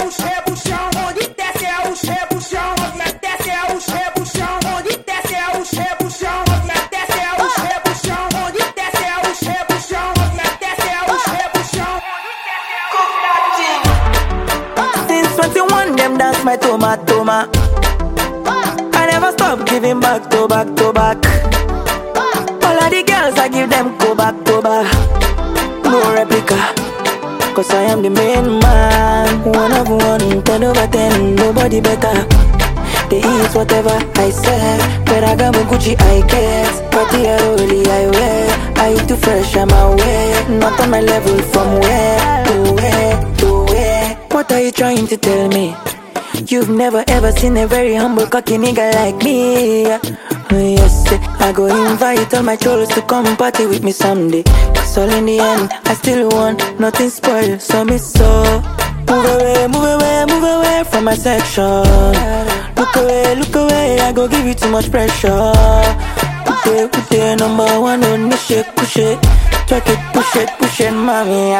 os rebuchão, onde desce é os rebuchão, onde desce é os rebuchão, onde desce é os rebuchão, onde desce é os rebuchão, onde desce é os rebuchão, onde desce é os rebuchão. Since 21 them dance my toma. I never stop giving back to back to back. All of the girls I give them go back to back. No replica, cause I am the main man. 1 of 1, 10 over 10, nobody better. They eat whatever I serve. Ferragamo, Gucci I get. Party early I wear. I eat too fresh, I'm aware. Not on my level, from where to where to where. What are you trying to tell me? You've never ever seen a very humble cocky nigga like me. Yes, I go invite all my trolls to come party with me someday. Cause all in the end, I still want nothing spoiled, so me so. Move away from my section. Look away, I go give you too much pressure. Put it, number 1 on the shake, push it. Track it, push it, mommy.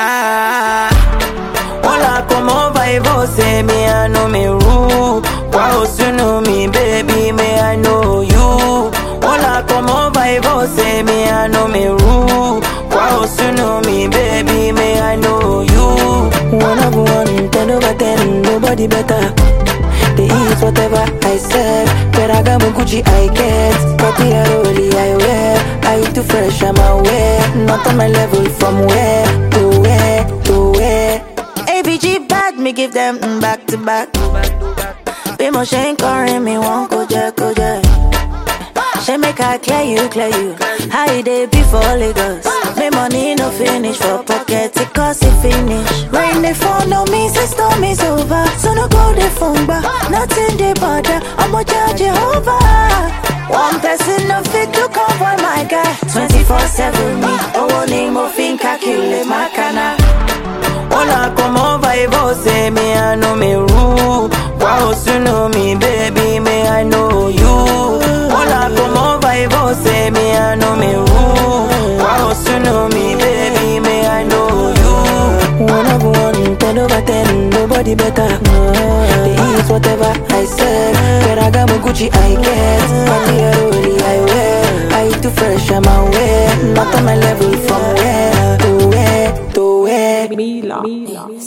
Hola, como va y vos, me I know me rude. Wow, you know me, baby, me I know you. Hola, como va y vos, me I know me rude. Wow, you know me, baby, me I know you. 1 of 1, 10 over 10, nobody better. They eat whatever I serve. Ferragamo, Gucci I get. Party early I wear. I eat too fresh, I'm aware. Not on my level, from where to where to where. AVG bad, me give them back to back. Be more shame calling me won't go jack. She make her clear you. How you dey before Lagos? Me money no finish for pocket, it cost it finish. Rain they fall, no means the storm is over. So no go the phone back, nothing they bother. I'ma charge you over. One person no fit to cover my guy. 24/7 me, oh name of fin calculate my cana. Hola, como va y vos, me I know me rude. Wow, you know me, baby, me I know you. Hola, como va y vos, me I know me rude. Wow, you know me, baby, me I know you. 1 of 1, 10 over 10, nobody better. They eat whatever I serve. Ferragamo, Gucci I get. Party early I wear. I eat too fresh, I'm aware. Not on my level, from where to where to where. Mila.